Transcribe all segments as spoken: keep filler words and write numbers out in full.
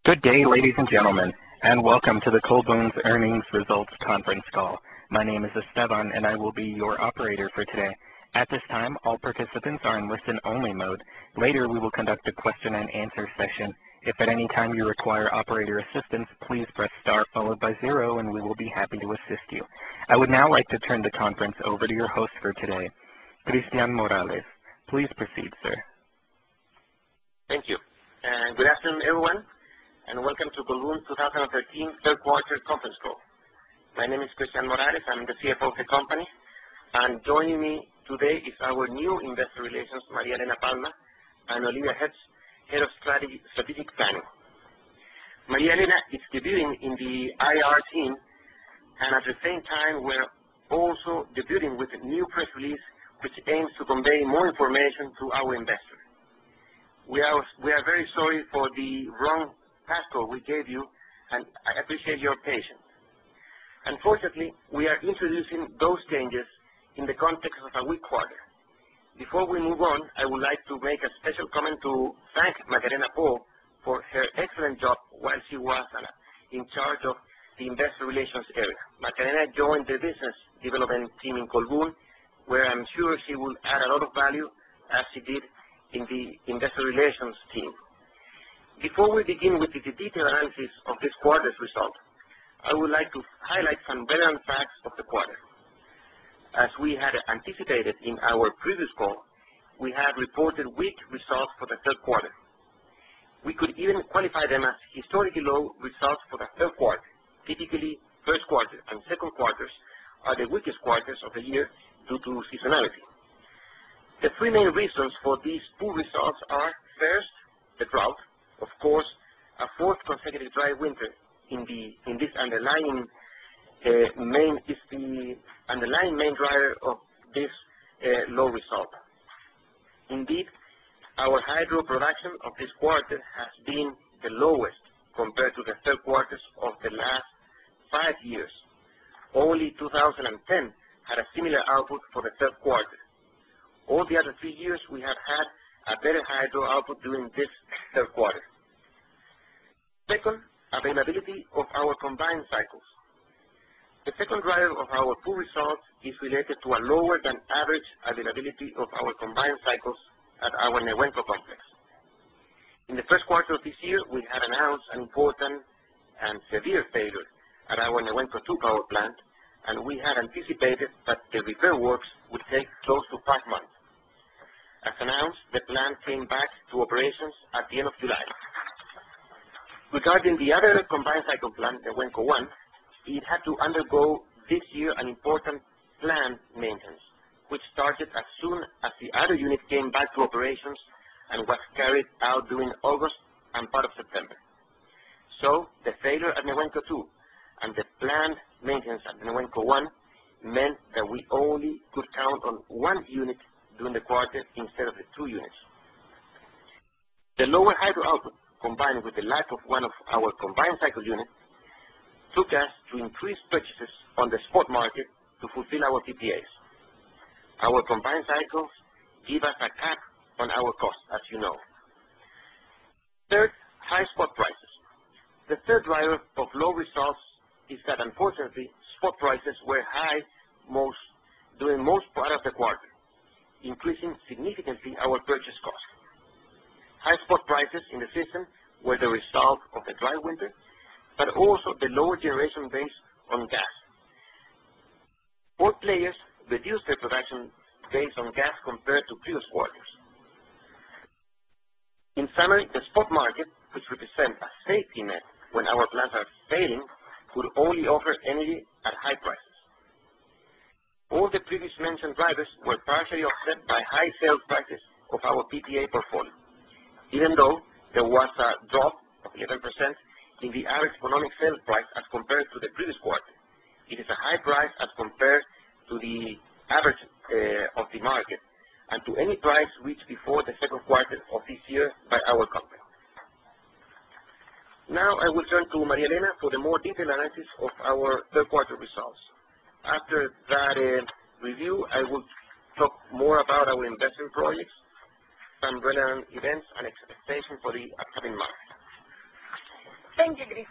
Good day, ladies and gentlemen, and welcome to the Colbún's Earnings Results Conference Call. My name is Esteban, and I will be your operator for today. At this time, all participants are in listen-only mode. Later, we will conduct a question-and-answer session. If at any time you require operator assistance, please press star followed by zero, and we will be happy to assist you. I would now like to turn the conference over to your host for today, Cristian Morales. Please proceed, sir. Thank you. And good afternoon, everyone, and welcome to Colbún twenty thirteen third quarter conference call. My name is Cristian Morales. I'm the C F O of the company, and joining me today is our new investor relations, Maria Elena Palma, and Olivia Hetz, head of strategy, strategic planning. Maria Elena is debuting in the I R team, and at the same time, we're also debuting with a new press release which aims to convey more information to our investors. We are we are very sorry for the wrong passcode we gave you, and I appreciate your patience. Unfortunately, we are introducing those changes in the context of a weak quarter. Before we move on, I would like to make a special comment to thank Macarena Po for her excellent job while she was uh, in charge of the investor relations area. Macarena joined the business development team in Colbún, where I'm sure she will add a lot of value as she did in the investor relations team. Before we begin with the detailed analysis of this quarter's result, I would like to highlight some relevant facts of the quarter. As we had anticipated in our previous call, we had reported weak results for the third quarter. We could even qualify them as historically low results for the third quarter. Typically, first quarter and second quarters are the weakest quarters of the year due to seasonality. The three main reasons for these poor results are, first, the drought. Of course, a fourth consecutive dry winter in the in this underlying uh, main is the underlying main driver of this uh, low result. Indeed, our hydro production of this quarter has been the lowest compared to the third quarters of the last five years. Only two thousand ten had a similar output for the third quarter. All the other three years we have had a better hydro output during this third quarter. Second, availability of our combined cycles. The second driver of our poor results is related to a lower than average availability of our combined cycles at our Nehuenco complex. In the first quarter of this year, we had announced an important and severe failure at our Nehuenco two power plant, and we had anticipated that the repair works would take close to five months. As announced, the plant came back to operations at the end of July. Regarding the other combined cycle plant, the Nehuenco one, it had to undergo this year an important planned maintenance, which started as soon as the other unit came back to operations and was carried out during August and part of September. So, the failure at Nehuenco two and the planned maintenance at Nehuenco one meant that we only could count on one unit during the quarter instead of the two units. The lower hydro output, combined with the lack of one of our combined cycle units, took us to increase purchases on the spot market to fulfill our P P As. Our combined cycles give us a cap on our costs, as you know. Third, high spot prices. The third driver of low results is that, unfortunately, spot prices were high most during most part of the quarter, increasing significantly our purchase cost. High spot prices in the system were the result of the dry winter, but also the lower generation based on gas. All players reduced their production based on gas compared to previous quarters. In summary, the spot market, which represents a safety net when our plants are failing, could only offer energy at high prices. All the previous mentioned drivers were partially offset by high sales prices of our P P A portfolio, even though there was a drop of eleven percent in the average economic sales price as compared to the previous quarter. It is a high price as compared to the average uh, of the market and to any price reached before the second quarter of this year by our company. Now I will turn to Maria Elena for the more detailed analysis of our third quarter results. After that uh, review, I will talk more about our investment projects, some relevant events, and expectations for the upcoming months.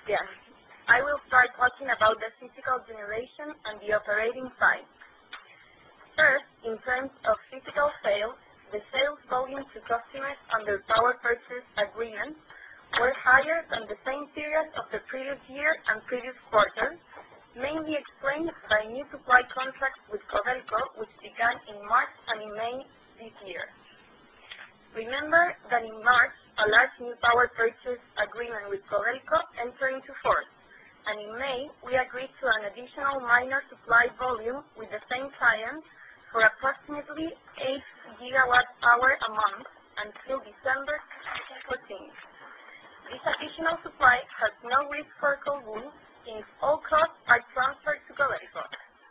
Yeah. I will start talking about the physical generation and the operating side. First, in terms of physical sales, the sales volume to customers under power purchase agreements were higher than the same period of the previous year and previous quarter, mainly explained by new supply contracts with Codelco, which began in March and in May this year. Remember that in March, a large new power purchase agreement with Codelco entered into force, and in May, we agreed to an additional minor supply volume with the same client for approximately eight gigawatt hour a month until December twenty fourteen. This additional supply has no risk for Colbún, since all costs are transferred to Codelco.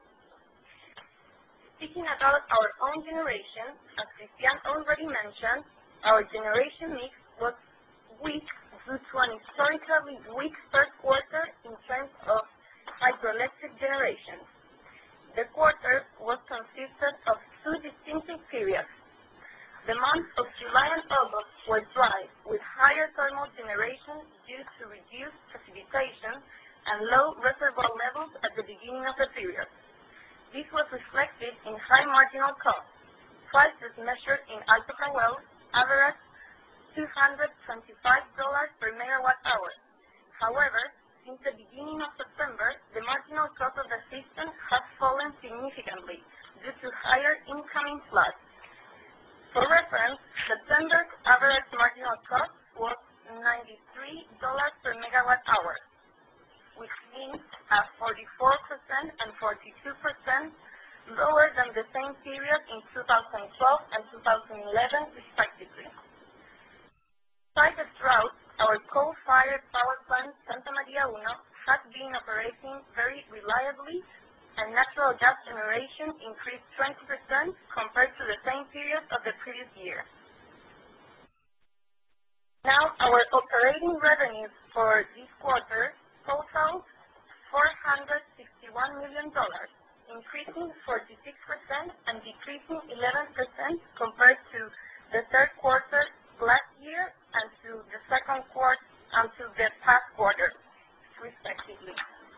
Speaking about our own generation, as Cristian already mentioned, our generation mix was weak due to an historically weak first quarter in terms of hydroelectric generation. The quarter was consisted of two distinctive periods. The months of July and August were dry, with higher thermal generation due to reduced precipitation and low reservoir levels at the beginning of the period. This was reflected in high marginal costs. Prices measured in Alto Jahuel averaged two hundred twenty-five dollars per megawatt hour. However, since the beginning of September, the marginal cost of the system has fallen significantly due to higher incoming floods. For reference, September's average marginal cost was ninety-three dollars per megawatt hour, which means a forty-four percent and forty-two percent lower than the same period in two thousand twelve and two thousand eleven, respectively. Despite the drought, our coal-fired power plant, Santa Maria Uno, has been operating very reliably, and natural gas generation increased twenty percent compared to the same period of the previous year. Now, our operating revenues for this quarter totaled four hundred sixty-one million dollars, increasing forty-six percent and decreasing eleven percent compared to the third quarter last year and to the second quarter and to the past quarter, respectively.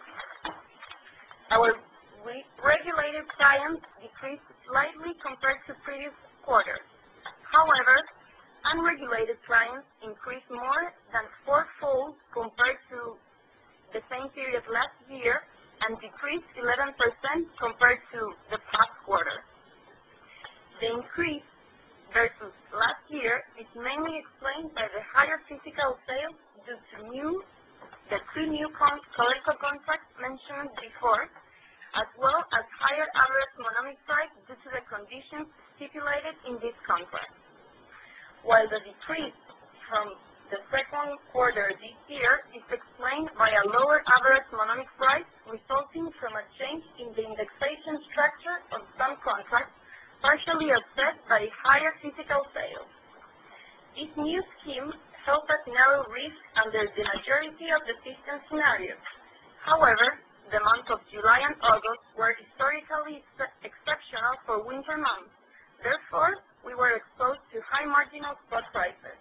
Our re regulated clients decreased slightly compared to previous quarters. However, unregulated clients increased more than fourfold compared to the same period last year and decreased eleven percent compared to the past quarter. The increase versus last year is mainly explained by the higher physical sales due to new, the two new Codelco contracts mentioned before, as well as higher average monomic price due to the conditions stipulated in this contract. While the decrease from the second quarter this year is explained by a lower average monomic price resulting from a change in the indexation structure of some contracts, partially offset by higher physical sales. This new scheme helped us narrow risk under the majority of the system scenarios. However, the months of July and August were historically exceptional for winter months. Therefore, we were exposed to high marginal spot prices.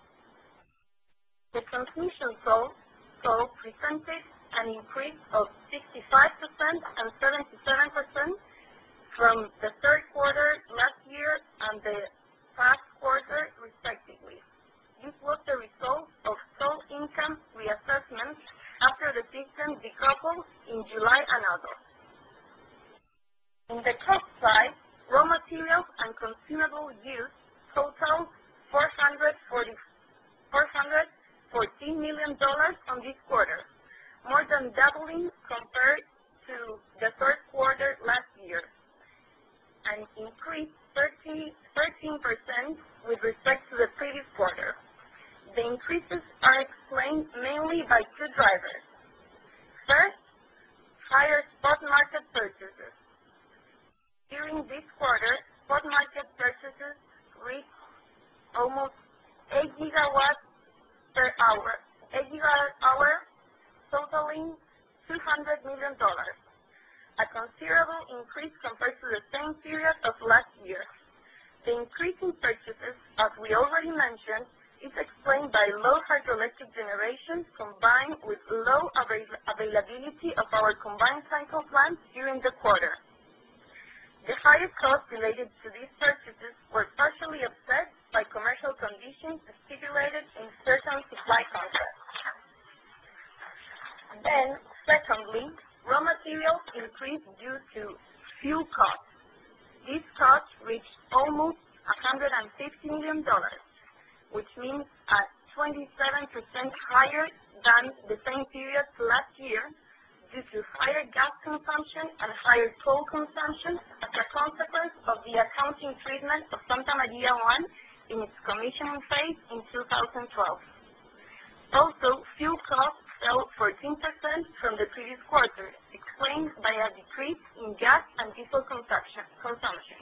The transmission toll, toll presented an increase of sixty-five percent and seventy-seven percent from the third quarter last year and the past quarter, respectively. This was the result of toll income reassessment after the system decoupled in July and August. In the cost side, raw materials and consumable use totaled four hundred fourteen million dollars on this quarter, more than doubling compared to the third quarter last year, and increased thirteen percent with respect to the previous quarter. The increases are explained mainly by two drivers. First, higher spot market purchases. During this quarter, spot market purchases reached almost eight gigawatts per hour, eight gigawatt hour, totaling two hundred million dollars. A considerable increase compared to the same period of last year. The increase in purchases, as we already mentioned, is explained by low hydroelectric generation combined with low avail availability of our combined cycle plants during the quarter. The higher costs related to these purchases were partially offset by commercial conditions stipulated in certain supply contracts. Then, secondly, raw materials increased due to fuel costs. These costs reached almost one hundred fifty million dollars, which means a twenty-seven percent higher than the same period last year due to higher gas consumption and higher coal consumption as a consequence of the accounting treatment of Santa Maria one in its commissioning phase in two thousand twelve. Also, fuel costs fell fourteen percent from the previous quarter, explained by a decrease in gas and diesel consumption. consumption.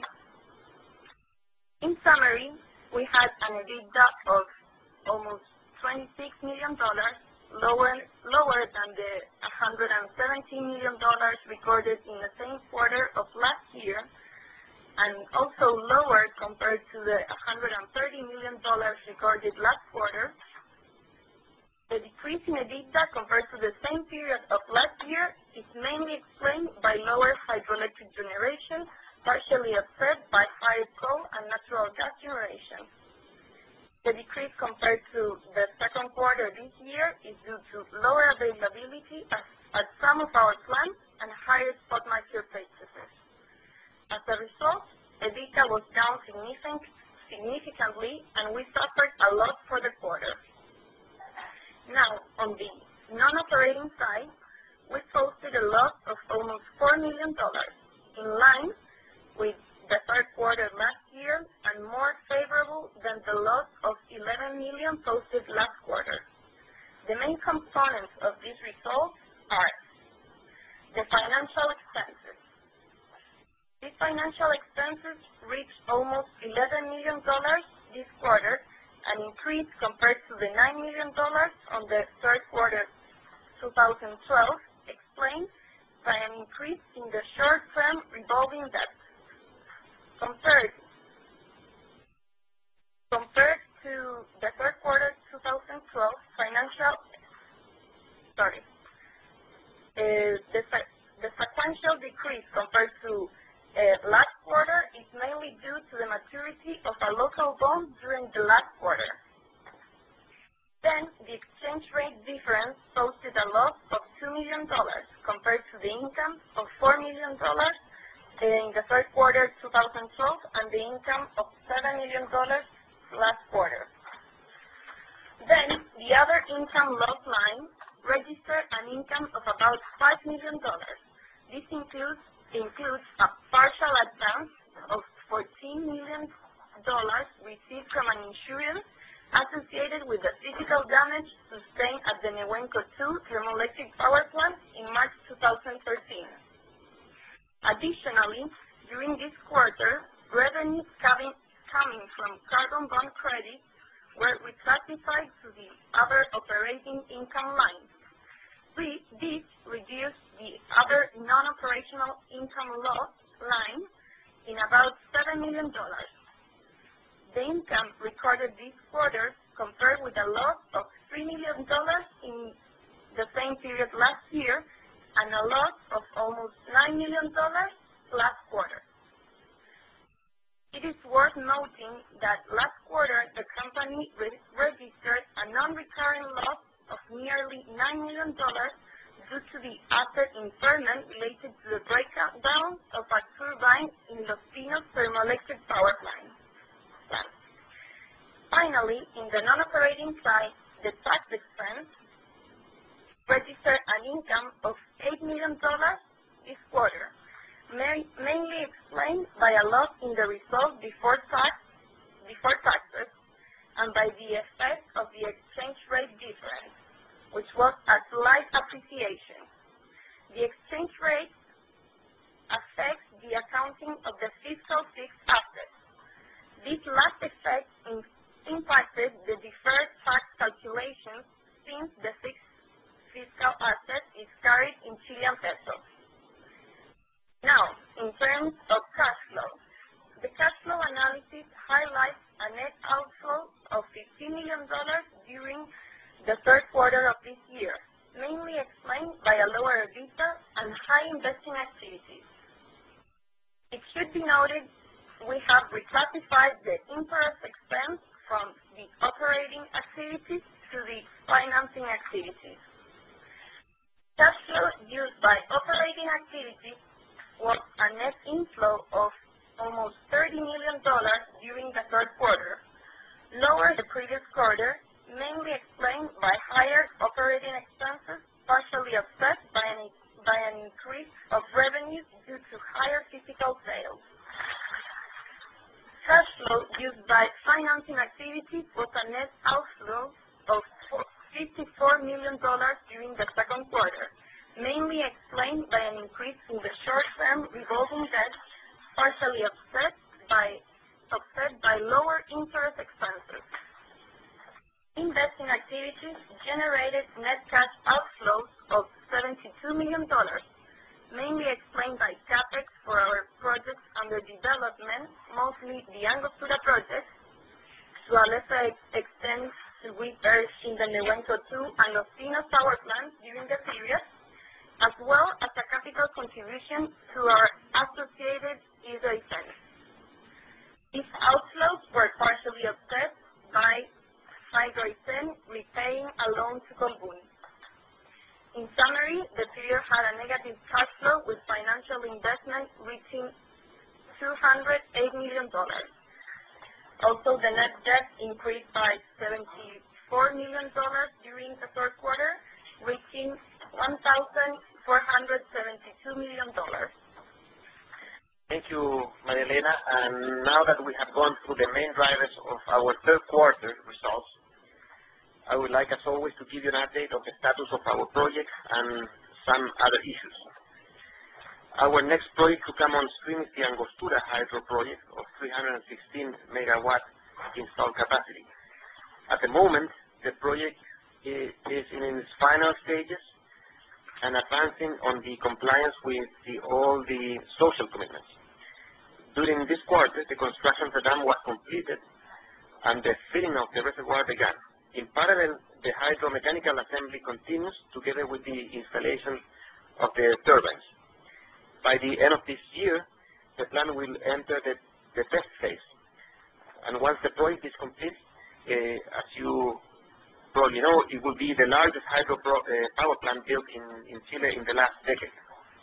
In summary, we had an EBITDA of almost twenty-six million dollars, lower, lower than the one hundred seventeen million dollars recorded in the same quarter of last year, and also lower compared to the one hundred thirty million dollars recorded last quarter. The decrease in EBITDA compared to the same period of last year is mainly explained by lower hydroelectric generation, partially offset by higher coal and natural gas generation. The decrease compared to the second quarter this year is due to lower availability at, at some of our plants and higher spot market purchases. As a result, EBITDA was down significant, significantly, and we suffered a loss for the quarter. Now, on the non-operating side, we posted a loss of almost four million dollars, in line with the third quarter last year and more favorable than the loss of eleven million dollars posted last quarter. The main components of these results are the financial expenses. These financial expenses reached almost eleven million dollars this quarter, an increase compared to the nine million dollars on the third quarter two thousand twelve, explained by an increase in the short-term revolving debt. Compared, compared to the third quarter two thousand twelve, financial, sorry, uh, the, the sequential decrease compared to Uh, last quarter is mainly due to the maturity of a local bond during the last quarter. Then, the exchange rate difference posted a loss of two million dollars compared to the income of four million dollars in the third quarter two thousand twelve and the income of seven million dollars last quarter. Then, the other income loss line registered an income of about five million dollars. This includes includes a partial advance of fourteen million dollars received from an insurance associated with the physical damage sustained at the Nehuenco two thermoelectric power plant in March two thousand thirteen. Additionally, during this quarter, revenues coming, coming from carbon bond credits were reclassified to the other operating income line. This reduced the other non-operational income loss line in about seven million dollars. The income recorded this quarter compared with a loss of three million dollars in the same period last year and a loss of almost nine million dollars last quarter. It is worth noting that last quarter the company re registered a non-recurring loss of nearly nine million dollars due to the asset impairment related to the breakdown of a turbine in Los Pinos thermoelectric power plant. Finally, in the non-operating side, the tax expense registered an income of eight million dollars this quarter, mainly explained by a loss in the result before tax, before taxes, and by the effect of the exchange rate difference, which was a slight appreciation. The exchange rate affects the accounting of the fiscal fixed assets. This last effect in, impacted the deferred tax calculations since the fixed fiscal asset is carried in Chilean pesos. Now, in terms of cash flow, the cash flow analysis highlights a net outflow of fifteen million dollars during the third quarter of this year, mainly explained by a lower EBITDA and high investing activities. It should be noted we have reclassified the interest expense from the operating activities to the financing activities. Cash flow used by operating activities was a net inflow of almost thirty million dollars during the third quarter, lower than the previous quarter, mainly explained by higher operating expenses, partially offset by an, by an increase of revenues due to higher physical sales. Cash flow used by financing activities was a net outflow of fifty-four million dollars during the second quarter, mainly explained by an increase in the short-term revolving debt, partially offset by, offset by lower interest expenses. Investing activities generated net cash outflows of seventy-two million dollars, mainly explained by CapEx for our projects under development, mostly the Angostura project, to a lesser extent repairs in the Nehuenco two and Los Pinos power plants during the period, as well as a capital contribution to our associated hydroelectric. These outflows were partially offset by hydroelectric repaying a loan to Colbún. In summary, the period had a negative cash flow with financial investment reaching two hundred eight million dollars. Also, the net debt increased by seventy-four million dollars during the third quarter, reaching one thousand four hundred seventy-two million dollars. Thank you, Maria Elena. And now that we have gone through the main drivers of our third quarter results, I would like, as always, to give you an update of the status of our projects and some other issues. Our next project to come on stream is the Angostura hydro project of three hundred sixteen megawatt installed capacity. At the moment, the project is in its final stages and advancing on the compliance with the, all the social commitments. During this quarter, the construction of the dam was completed and the filling of the reservoir began. In parallel, the hydromechanical assembly continues together with the installation of the turbines. By the end of this year, the plant will enter the, the test phase. And once the project is complete, uh, as you probably know, it will be the largest hydro pro, uh, power plant built in, in Chile in the last decade.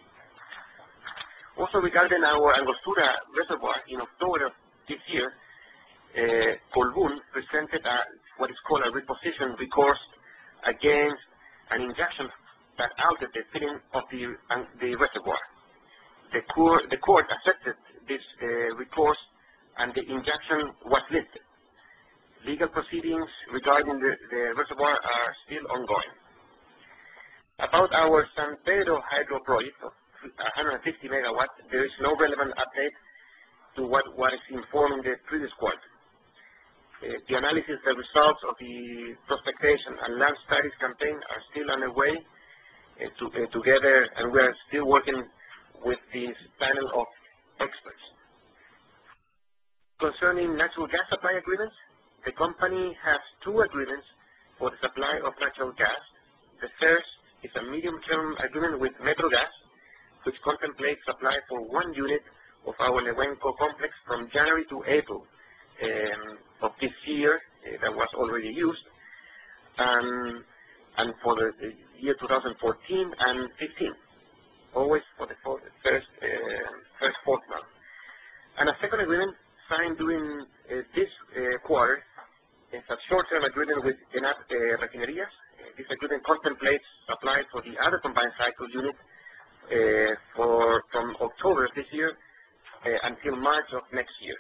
Also, regarding our Angostura reservoir, in October of this year, uh, Colbún presented a, what is called a reposition recourse against an injection that altered the filling of the, uh, the reservoir. The, court, the court accepted this uh, recourse and the injection was lifted. Legal proceedings regarding the, the reservoir are still ongoing. About our San Pedro hydro project of one hundred fifty megawatts, there is no relevant update to what was informed in the previous quarter. Uh, the analysis, the results of the prospectation and land studies campaign are still underway uh, to, uh, together, and we are still working with this panel of experts. Concerning natural gas supply agreements, the company has two agreements for the supply of natural gas. The first is a medium-term agreement with Metrogas, which contemplates supply for one unit of our Nehuenco complex from January to April um, of this year uh, that was already used, um, and for the, the year two thousand fourteen and fifteen, always for the fourth, first, uh, first fourth month. And a second agreement signed during uh, this uh, quarter is a short-term agreement with ENAP uh, Refinerías. Uh, this agreement contemplates supply for the other combined cycle unit uh, for from October this year uh, until March of next year.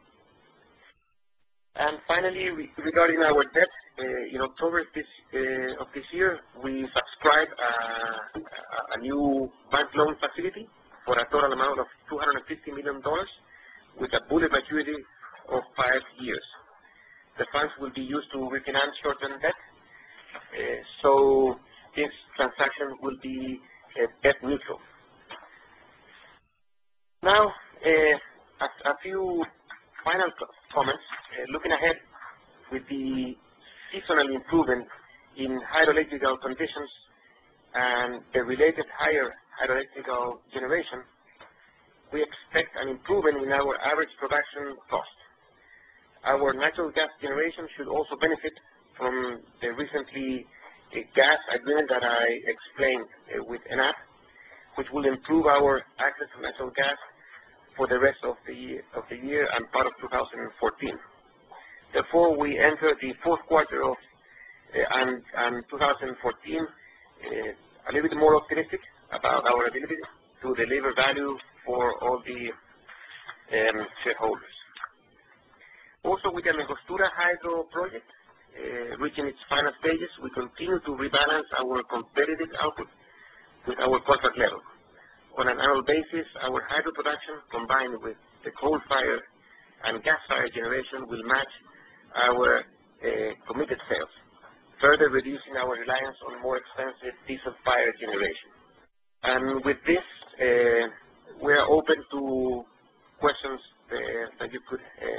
And finally, re regarding our debt, uh, in October this, uh, of this year, we subscribed uh, a, a new bank loan facility for a total amount of two hundred fifty million dollars with a bullet maturity of five years. The funds will be used to refinance short-term debt, uh, so this transaction will be uh, debt neutral. Now, uh, a, a few final comments. Uh, looking ahead, with the seasonal improvement in hydroelectrical conditions and the related higher hydroelectrical generation, we expect an improvement in our average production cost. Our natural gas generation should also benefit from the recently uh, gas agreement that I explained uh, with ENAP, which will improve our access to natural gas for the rest of the year, of the year and part of two thousand fourteen. Therefore, we enter the fourth quarter of uh, and, and two thousand fourteen uh, a little bit more optimistic about our ability to deliver value for all the um, shareholders. Also, with the Angostura Hydro project uh, reaching its final stages, we continue to rebalance our competitive output with our contract level. On an annual basis, our hydro production combined with the coal-fired and gas-fired generation will match our uh, committed sales, further reducing our reliance on more expensive diesel-fired generation. And with this, uh, we are open to questions uh, that you could.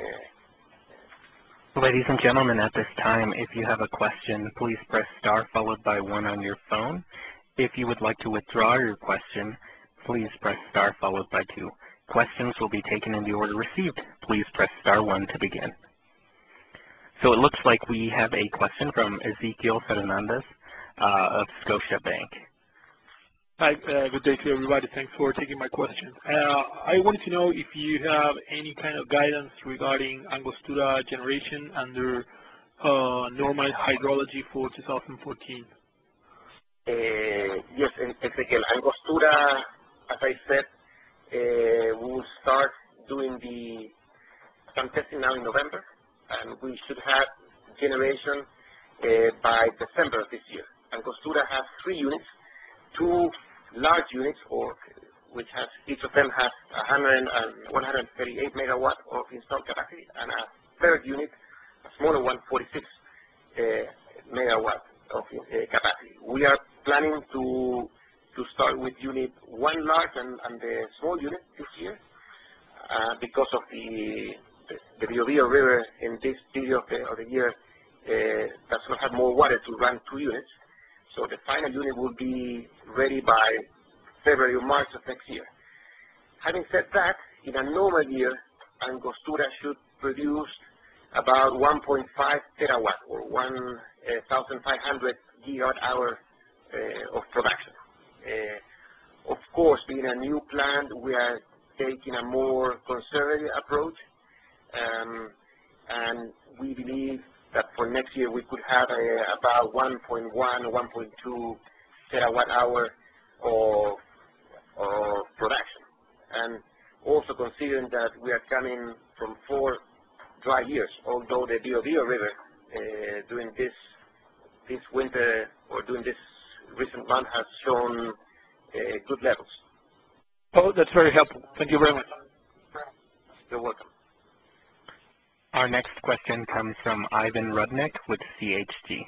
Uh... Ladies and gentlemen, at this time, if you have a question, please press star followed by one on your phone. If you would like to withdraw your question, please press star followed by two. Questions will be taken in the order received. Please press star one to begin. So it looks like we have a question from Ezequiel Fernandez uh, of Scotiabank. Hi, uh, good day to everybody. Thanks for taking my question. Uh, I wanted to know if you have any kind of guidance regarding Angostura generation under uh, normal hydrology for two thousand fourteen. Uh, yes, Ezequiel. Angostura, as I said, uh, we will start doing the some testing now in November, and we should have generation uh, by December of this year. Angostura has three units, two large units, or which has each of them has one hundred and one hundred thirty-eight megawatt of installed capacity, and a third unit, a smaller one, forty-six uh, megawatt of uh, capacity. We are planning to to start with unit one large and, and the small unit this year uh, because of the the, the Biobío River in this period of the, of the year uh, does not have more water to run two units. So the final unit will be ready by February or March of next year. Having said that, in a normal year, Angostura should produce about one point five terawatt or one thousand five hundred gigawatt hour uh, of production. Uh, of course, being a new plant, we are taking a more conservative approach, um, and we believe that for next year we could have a, about one point one, one point two terawatt hour of, of production. And also considering that we are coming from four dry years, although the Biobío River uh, during this this winter or during this recent month has shown uh, good levels. Oh, that's very helpful. Thank you very much. You're welcome. Our next question comes from Ivan Rudnick with C H G.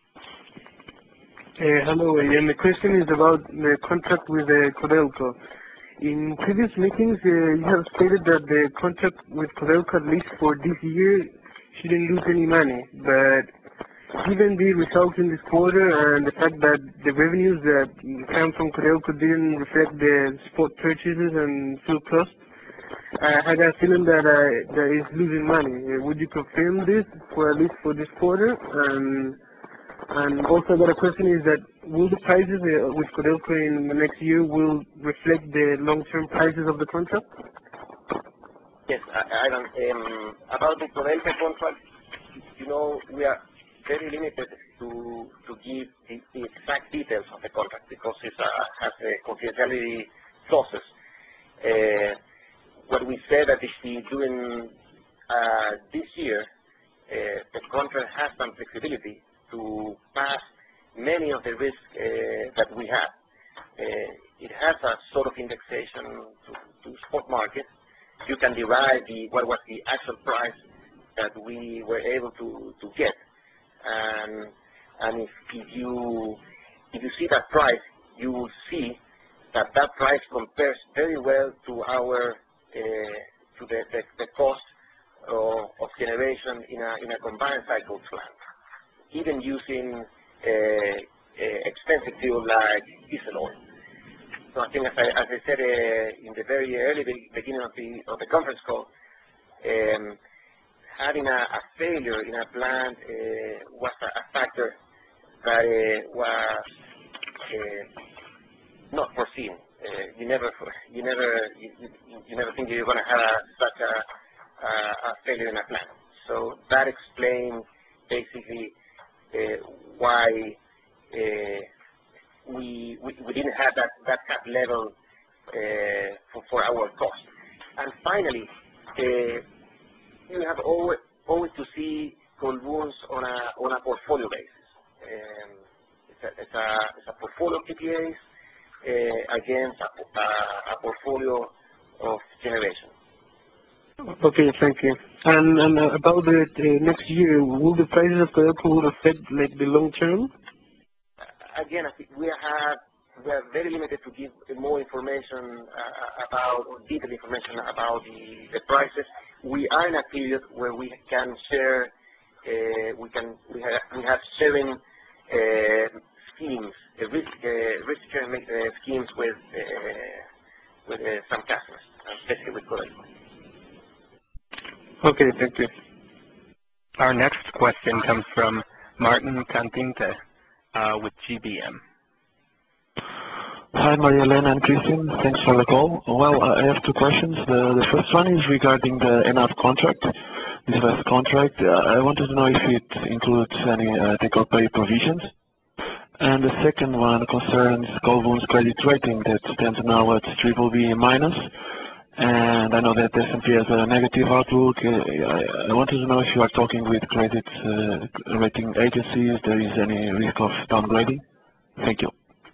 Uh, hello, and the question is about the contract with uh, Codelco. In previous meetings, uh, you have stated that the contract with Codelco, at least for this year, shouldn't lose any money. But given the results in this quarter and the fact that the revenues that come from Codelco didn't reflect the spot purchases and fuel costs, I had a feeling that uh, that is losing money. Uh, would you confirm this for at least for this quarter? Um, and also, the other question is that will the prices uh, with Codelco in the next year will reflect the long-term prices of the contract? Yes, Ivan. Um, about the Codelco contract, you know, we are very limited to to give the, the exact details of the contract because it uh, has a confidentiality clauses. Uh, what we said that if we doing uh, this year, uh, the contract has some flexibility to pass many of the risks uh, that we have. Uh, it has a sort of indexation to, to spot market. You can derive the what was the actual price that we were able to, to get, and and if, if you if you see that price, you will see that that price compares very well to our uh, to the, the, the cost of, of generation in a, in a combined cycle plant, even using uh, uh, expensive fuel like diesel oil. So I think, as I, as I said uh, in the very early be beginning of the, of the conference call, um, having a, a failure in a plant uh, was a, a factor that uh, was uh, not foreseen. Uh, you never, you never, you, you, you never think you're going to have such a, a, a failure in a plant. So that explains basically uh, why uh, we, we we didn't have that that cap level uh, for, for our cost. And finally, uh, you have always always to see Colbún's on a on a portfolio basis. Um, it's, a, it's a it's a portfolio of P P As uh, against a, a, a portfolio of generation. Okay, thank you. And, and uh, about the uh, next year, will the prices of Codelco will affect like the long term? Again, I think we have we are very limited to give more information uh, about or detailed information about the, the prices. We are in a period where we can share uh, we can we have we have sharing uh, schemes, uh, risk uh, risk sharing uh, schemes with uh, with uh, some customers, especially with Codelco. Okay, thank you. Our next question comes from Martin Cantinte uh, with G B M. Hi, Maria Elena and Christian. Thanks for the call. Well, uh, I have two questions. The, the first one is regarding the N A V contract, this last contract. Uh, I wanted to know if it includes any uh, take-or-pay provisions. And the second one concerns Colbún's credit rating that stands now at triple B minus. And I know that S and P has a negative outlook. Uh, I, I wanted to know if you are talking with credit uh, rating agencies, there is any risk of downgrading. Thank you.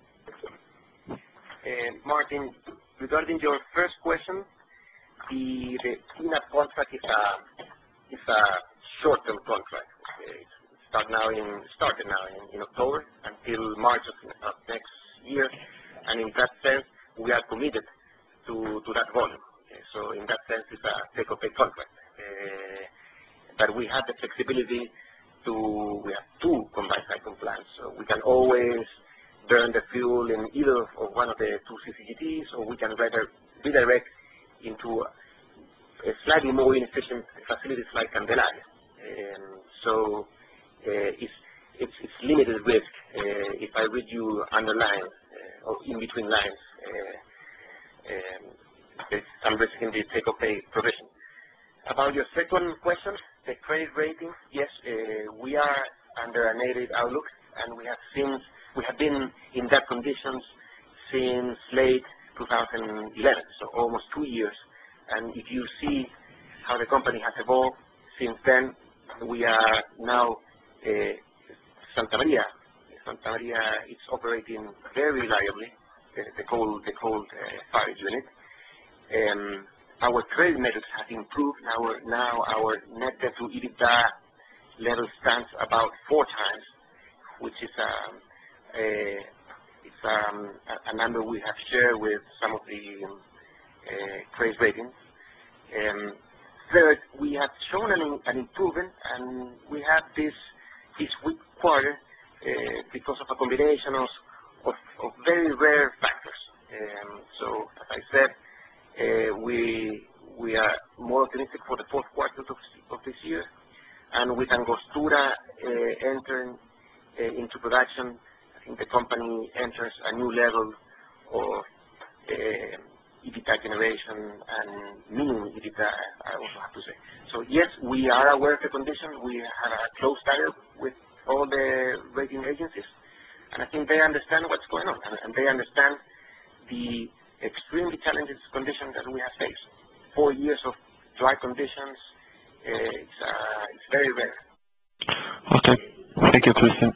Uh, Martin, regarding your first question, the, the N A V contract is a is a short-term contract. It start now in started now in, in October until March of, of next year, and in that sense, we are committed to to that volume. Okay, so in that sense, it's a take-or-pay contract. Uh, but we have the flexibility to we have two combined cycle plants, so we can always burn the fuel in either of one of the two C C G Ts, or we can rather redirect into a slightly more inefficient facilities like Candelaria. Um, so uh, it's, it's, it's limited risk. Uh, if I read you underline uh, or in between lines, uh, um, there's some risk in the take-or-pay provision. About your second question, the credit rating, yes, uh, we are under a negative outlook, and we have seen We have been in that conditions since late two thousand eleven, so almost two years. And if you see how the company has evolved since then, we are now uh, Santa Maria. Santa Maria is operating very reliably, the, the coal, the coal uh, fired unit. Um, our credit metrics have improved. Now, now our net debt to EBITDA level stands about four times, which is um, Uh, it's um, a, a number we have shared with some of the um, uh, credit ratings. Um, third, we have shown an, an improvement, and we have this this weak quarter uh, because of a combination of, of, of very rare factors. Um, so, as I said, uh, we we are more optimistic for the fourth quarter of, of this year, and with Angostura uh, entering uh, into production, the company enters a new level of uh, EBITDA generation and minimum EBITDA, I also have to say. So yes, we are aware of the condition. We have a close dialogue with all the rating agencies, and I think they understand what's going on, and, and they understand the extremely challenging conditions that we have faced. Four years of dry conditions, uh, it's, uh, it's very rare. Okay. Thank you, Christian.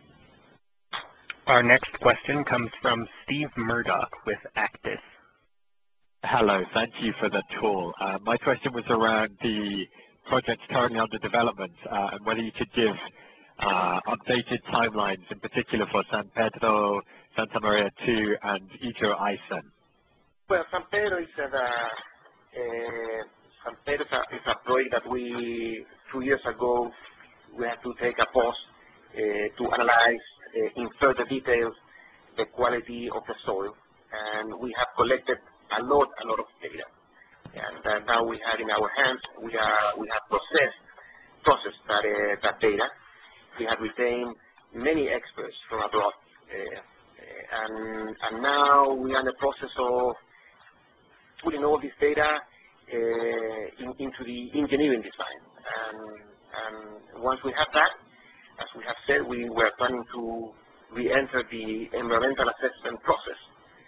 Our next question comes from Steve Murdoch with Actis. Hello, thank you for the call. Uh, my question was around the projects currently under development uh, and whether you could give uh, updated timelines, in particular for San Pedro, Santa Maria two, and Hydro Aysén. Well, San Pedro is at a, uh, San Pedro is a, is a project that we, two years ago, we had to take a pause uh, to analyze uh, in further details the quality of the soil. And we have collected a lot, a lot of data. And uh, now we have in our hands, we are, we have processed, processed that, uh, that data. We have retained many experts from abroad. Uh, and, and now we are in the process of putting all this data uh, in, into the engineering design. And, and once we have that, as we have said, we were planning to re-enter the environmental assessment process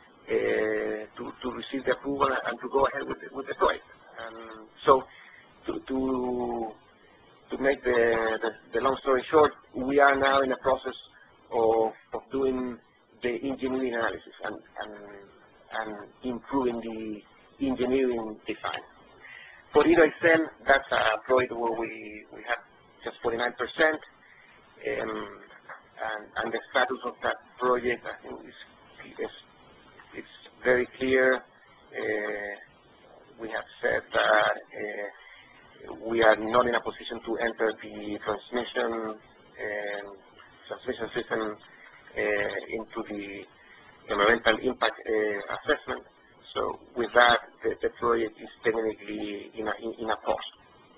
uh, to, to receive the approval and to go ahead with the, with the project. And so to, to To make the, the, the long story short, we are now in the process of, of doing the engineering analysis and, and, and improving the engineering design. For Iroisen, that's a project where we, we have just forty-nine percent, um, and, and the status of that project, I think, is, is it's very clear. Uh, we have said that uh, we are not in a position to enter the transmission um, transmission system uh, into the environmental impact uh, assessment. So with that, the, the project is technically in a in, in a pause.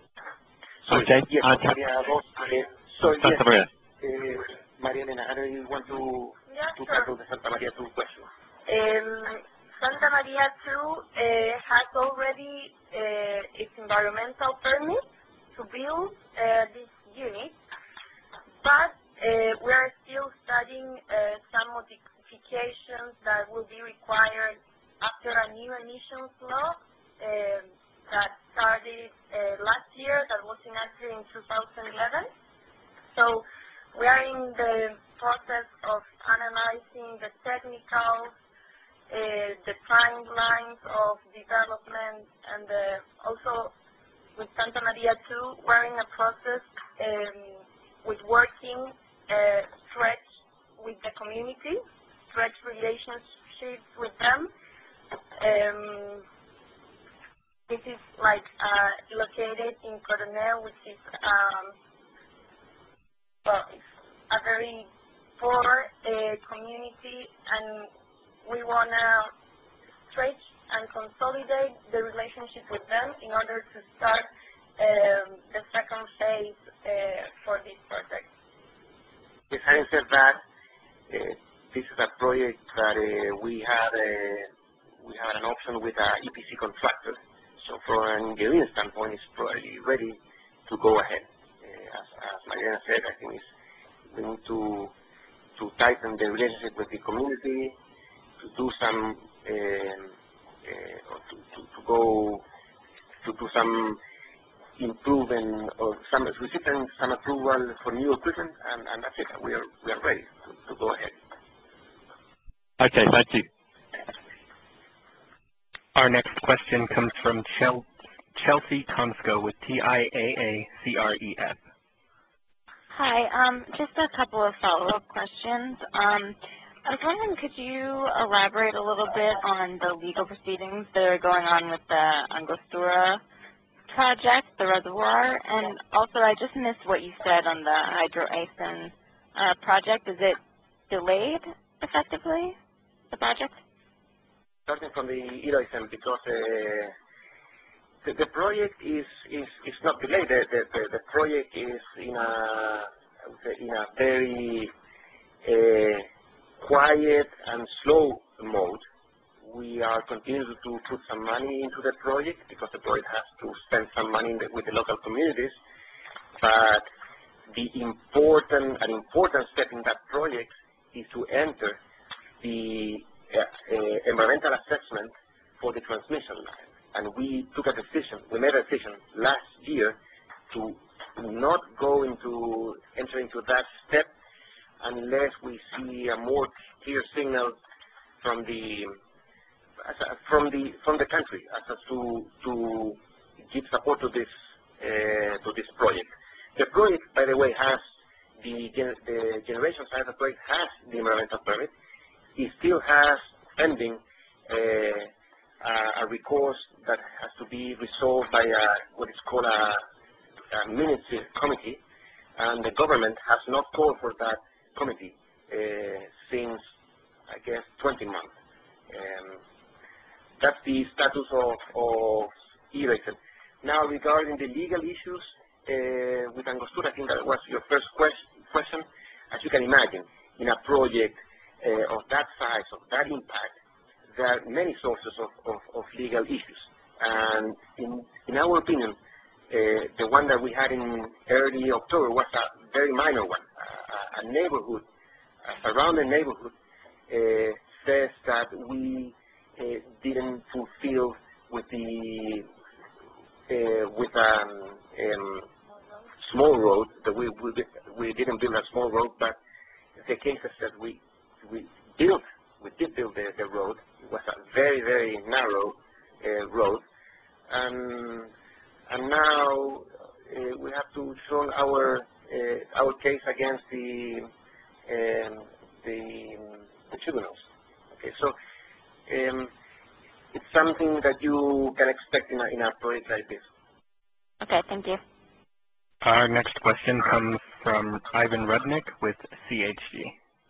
So okay. Yes, uh, Maria, uh, so yes, Santa Maria. Uh, Maria Elena, I know you want to Yeah, to sure. tackle the Santa Maria two question. Um, Santa Maria two uh, has already uh, its environmental permit to build uh, this unit, but uh, we are still studying uh, some modifications that will be required after a new emissions law uh, that started uh, last year, that was enacted in two thousand eleven. So we are in the process of analyzing the technical Uh, the timelines of development, and uh, also with Santa Maria two, we're in a process um, with working uh, stretch with the community, stretch relationships with them. Um, this is like uh, located in Coronel, which is um, well, it's a very poor uh, community, and we want to stretch and consolidate the relationship with them in order to start um, the second phase uh, for this project. Yes, having said that, uh, this is a project that uh, we have a, we have an option with an E P C contractor. So from an engineering standpoint, it's probably ready to go ahead. Uh, as, as Mariana said, I think it's, we need to to tighten the relationship with the community, to do some, um, uh, to, to, to go, to do some improving or some receiving some approval for new equipment, and, and that's it. We are we are ready to, to go ahead. Okay, thank you. Our next question comes from Chel Chelsea Consco with T I A A C R E F. Hi, um, just a couple of follow-up questions. Um, I was wondering, could you elaborate a little bit on the legal proceedings that are going on with the Angostura project, the reservoir, and also I just missed what you said on the Hydroisen uh, project. Is it delayed effectively, the project? Starting from the Iroisen, because uh, the, the project is, is, is not delayed. The, the, the, the project is in a, I would say, in a very uh, quiet and slow mode. We are continuing to put some money into the project because the project has to spend some money in the, with the local communities. But the important, an important step in that project is to enter the uh, uh, environmental assessment for the transmission line. And we took a decision, we made a decision last year to not go into, enter into that step unless we see a more clear signal from the from the from the country as to to give support to this uh, to this project. The project, by the way, has the the generation side of the project has the environmental permit. It still has pending uh, uh, a recourse that has to be resolved by a, what is called a, a ministry committee, and the government has not called for that committee uh, since, I guess, twenty months. Um, that's the status of, of E-Rexel. Now, regarding the legal issues uh, with Angostura, I think that was your first question. As you can imagine, in a project uh, of that size, of that impact, there are many sources of, of, of legal issues. And in, in our opinion, uh, the one that we had in early October was a very minor one. Uh, a neighborhood, a surrounding neighborhood, uh, says that we uh, didn't fulfill with the uh, with a um, um, small road, that we, we we didn't build a small road, but the case is that we we built we did build the, the road. It was a very very narrow uh, road, and and now uh, we have to show our uh, our case against the um, the, the tribunals. Okay, so um, it's something that you can expect in a in a project like this. Okay, thank you. Our next question comes from Ivan Rudnick with C H G.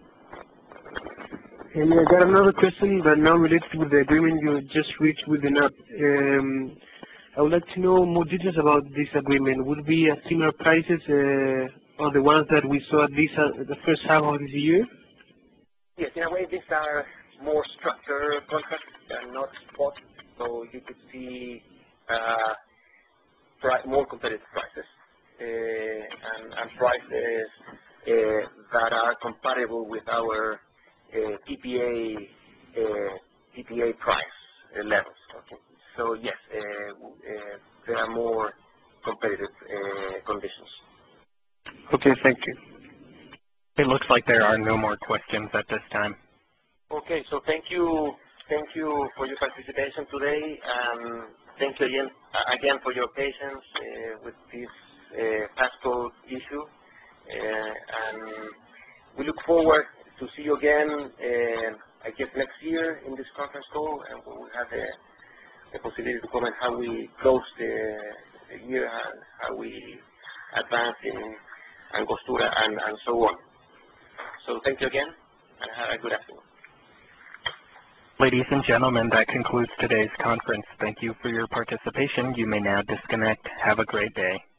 And I got another question that now relates with the agreement you just reached with the N A P. Um, I would like to know more details about this agreement. Would it be at similar prices uh, or the ones that we saw at this, uh, the first half of this year? Yes, in a way, these are more structured contracts and not spot, so you could see uh, pri more competitive prices. Uh, and, and prices uh, that are compatible with our uh, P P A uh, P P A price uh, levels. Okay. So yes, uh, uh, there are more competitive uh, conditions. Okay, thank you. It looks like there are no more questions at this time. Okay, so thank you, thank you for your participation today. Um, thank you again, uh, again for your patience uh, with this Uh, passport issue, uh, and we look forward to see you again, uh, I guess next year in this conference call, and we will have the, the possibility to comment how we close the, the year and how we advance in Angostura and, and so on. So thank you again, and have a good afternoon. Ladies and gentlemen, that concludes today's conference. Thank you for your participation. You may now disconnect. Have a great day.